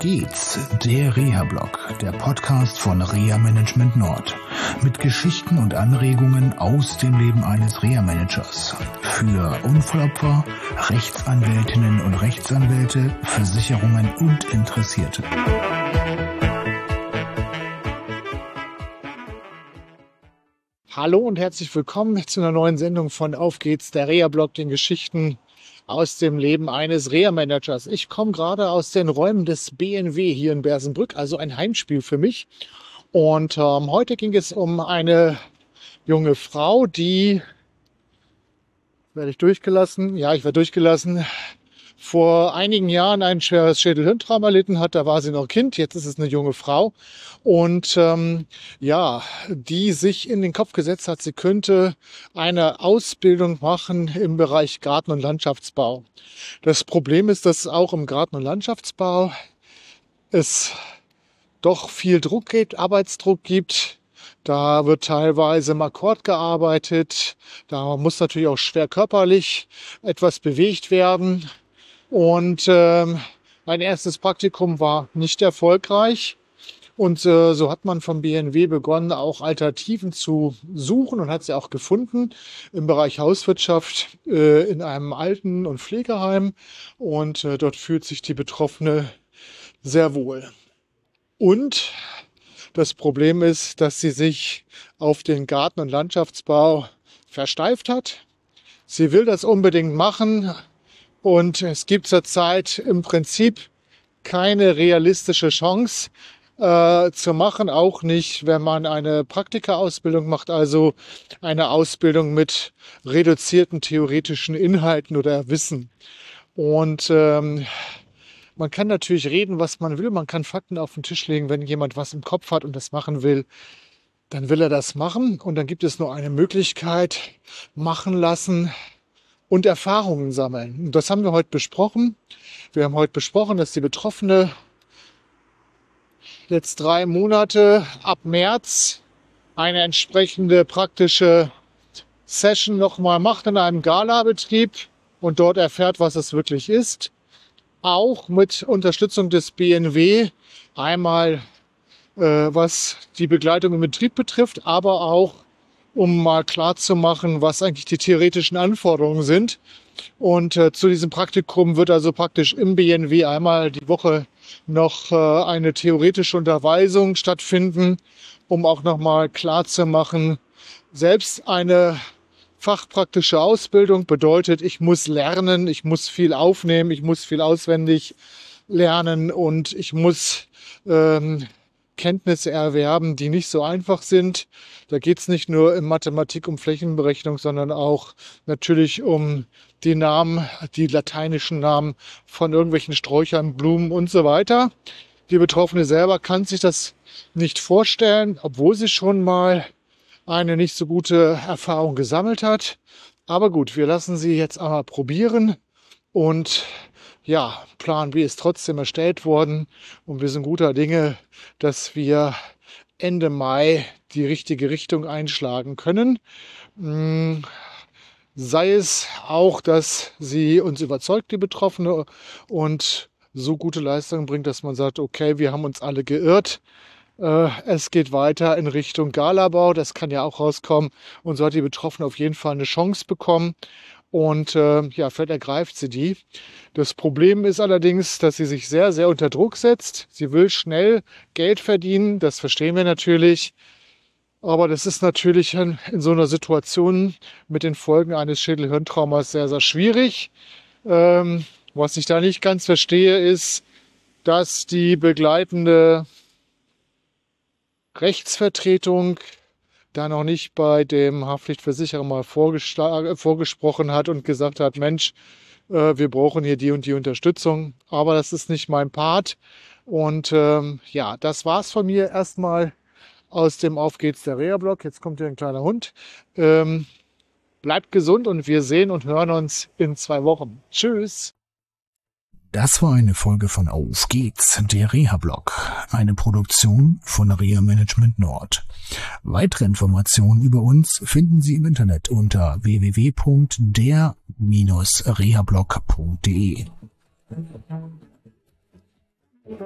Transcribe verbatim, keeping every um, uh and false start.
geht's, der Reha-Blog, der Podcast von Reha Management Nord. Mit Geschichten und Anregungen aus dem Leben eines Reha-Managers. Für Unfallopfer, Rechtsanwältinnen und Rechtsanwälte, Versicherungen und Interessierte. Hallo und herzlich willkommen zu einer neuen Sendung von Auf geht's, der Reha-Blog, den Geschichten aus dem Leben eines Reha-Managers. Ich komme gerade aus den Räumen des B N W hier in Bersenbrück, also ein Heimspiel für mich. Und ähm, heute ging es um eine junge Frau, die, werde ich durchgelassen? Ja, ich werde durchgelassen. Vor einigen Jahren ein schweres Schädel-Hirntrauma erlitten hat. Da war sie noch Kind, jetzt ist es eine junge Frau. Und ähm, ja, die sich in den Kopf gesetzt hat, sie könnte eine Ausbildung machen im Bereich Garten- und Landschaftsbau. Das Problem ist, dass auch im Garten- und Landschaftsbau es doch viel Druck gibt, Arbeitsdruck gibt. Da wird teilweise im Akkord gearbeitet. Da muss natürlich auch schwer körperlich etwas bewegt werden. Und ähm, mein erstes Praktikum war nicht erfolgreich. Und äh, so hat man vom B N W begonnen, auch Alternativen zu suchen und hat sie auch gefunden im Bereich Hauswirtschaft äh, in einem Alten- und Pflegeheim. Und äh, dort fühlt sich die Betroffene sehr wohl. Und das Problem ist, dass sie sich auf den Garten- und Landschaftsbau versteift hat. Sie will das unbedingt machen. Und es gibt zurzeit im Prinzip keine realistische Chance äh, zu machen, auch nicht, wenn man eine Praktika-Ausbildung macht, also eine Ausbildung mit reduzierten theoretischen Inhalten oder Wissen. Und ähm, man kann natürlich reden, was man will, man kann Fakten auf den Tisch legen, wenn jemand was im Kopf hat und das machen will, dann will er das machen. Und dann gibt es nur eine Möglichkeit, machen lassen und Erfahrungen sammeln. Und das haben wir heute besprochen. Wir haben heute besprochen, dass die Betroffene jetzt drei Monate ab März eine entsprechende praktische Session nochmal macht in einem Gala-Betrieb und dort erfährt, was es wirklich ist. Auch mit Unterstützung des B N W, einmal äh, was die Begleitung im Betrieb betrifft, aber auch um mal klar zu machen, was eigentlich die theoretischen Anforderungen sind. Und äh, zu diesem Praktikum wird also praktisch im B N W einmal die Woche noch äh, eine theoretische Unterweisung stattfinden, um auch nochmal klar zu machen, selbst eine fachpraktische Ausbildung bedeutet, ich muss lernen, ich muss viel aufnehmen, ich muss viel auswendig lernen und ich muss ähm, Kenntnisse erwerben, die nicht so einfach sind. Da geht es nicht nur in Mathematik um Flächenberechnung, sondern auch natürlich um die Namen, die lateinischen Namen von irgendwelchen Sträuchern, Blumen und so weiter. Die Betroffene selber kann sich das nicht vorstellen, obwohl sie schon mal eine nicht so gute Erfahrung gesammelt hat. Aber gut, wir lassen sie jetzt einmal probieren und ja, Plan B ist trotzdem erstellt worden und wir sind guter Dinge, dass wir Ende Mai die richtige Richtung einschlagen können. Sei es auch, dass sie uns überzeugt, die Betroffene, und so gute Leistungen bringt, dass man sagt, okay, wir haben uns alle geirrt. Es geht weiter in Richtung Galabau, das kann ja auch rauskommen. Und so hat die Betroffene auf jeden Fall eine Chance bekommen. Und äh, ja, vielleicht ergreift sie die. Das Problem ist allerdings, dass sie sich sehr, sehr unter Druck setzt. Sie will schnell Geld verdienen, das verstehen wir natürlich. Aber das ist natürlich in, in so einer Situation mit den Folgen eines Schädel-Hirntraumas sehr, sehr schwierig. Ähm, was ich da nicht ganz verstehe, ist, dass die begleitende Rechtsvertretung da noch nicht bei dem Haftpflichtversicherer mal vorgesprochen hat und gesagt hat, Mensch, äh, wir brauchen hier die und die Unterstützung. Aber das ist nicht mein Part. Und ähm, ja, das war's von mir erstmal aus dem Auf geht's, der Reha-Blog. Jetzt kommt hier ein kleiner Hund. Ähm, bleibt gesund und wir sehen und hören uns in zwei Wochen. Tschüss. Das war eine Folge von Auf geht's, der Reha-Blog, eine Produktion von Reha Management Nord. Weitere Informationen über uns finden Sie im Internet unter w w w punkt der Bindestrich rehablog punkt de.